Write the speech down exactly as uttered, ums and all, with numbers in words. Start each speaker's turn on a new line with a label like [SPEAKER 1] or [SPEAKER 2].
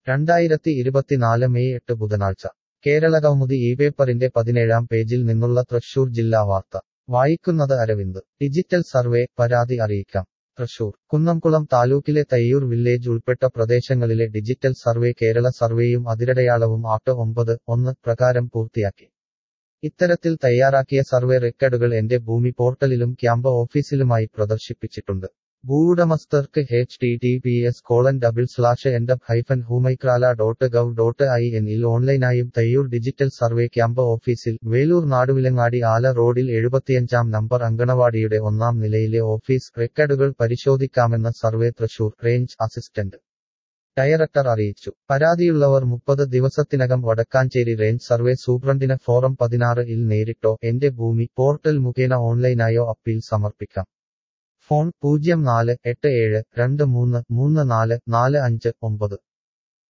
[SPEAKER 1] രണ്ടായിരത്തി ഇരുപത്തിനാല് മെയ് എട്ട് ബുധനാഴ്ച കേരളകൗമുദി ഈ പേപ്പറിന്റെ പതിനേഴാം പേജിൽ നിന്നുള്ള തൃശൂർ ജില്ലാ വാർത്ത വായിക്കുന്നത് അരവിന്ദ് ഡിജിറ്റൽ സർവേ പരാതി അറിയിക്കാം തൃശൂർ കുന്നംകുളം താലൂക്കിലെ തയ്യൂർ വില്ലേജ് ഉൾപ്പെട്ട പ്രദേശങ്ങളിലെ ഡിജിറ്റൽ സർവേ കേരള സർവേയും അതിരടയാളവും ആക്ട് ഒമ്പത് ഒന്ന് പ്രകാരം പൂർത്തിയാക്കി ഇത്തരത്തിൽ തയ്യാറാക്കിയ സർവേ റെക്കോർഡുകൾ എന്റെ ഭൂമി പോർട്ടലിലും ക്യാമ്പ് ഓഫീസിലുമായി പ്രദർശിപ്പിച്ചിട്ടുണ്ട് ഭൂവുടമസ്ഥർക്ക് H T T P S colon double slash എൻഡപ്പ് ഹൈഫൻ ഹൂമൈക്രാല ഡോട്ട് ഗവ് ഡോട്ട് ഐ എന്നിൽ ഓൺലൈനായും തയ്യൂർ ഡിജിറ്റൽ സർവേ ക്യാമ്പ് ഓഫീസിൽ വേലൂർ നാടുവിലങ്ങാടി ആല റോഡിൽ എഴുപത്തിയഞ്ചാം നമ്പർ അങ്കണവാടിയുടെ ഒന്നാം നിലയിലെ ഓഫീസ് റെക്കോർഡുകൾ പരിശോധിക്കാമെന്ന് survey Thrissur range assistant director അറിയിച്ചു പരാതിയുള്ളവർ മുപ്പത് ദിവസത്തിനകം വടക്കാഞ്ചേരി റേഞ്ച് സർവേ സൂപ്രണ്ടിന് ഫോറം പതിനാറ് ഇൽ നേരിട്ടോ എന്റെ ഭൂമി പോർട്ടൽ മുഖേന ഓൺലൈനായോ അപ്പീൽ സമർപ്പിക്കാം ഫോൺ പൂജ്യം നാല് എട്ട് ഏഴ് രണ്ട് മൂന്ന് മൂന്ന് നാല് നാല് അഞ്ച് ഒമ്പത്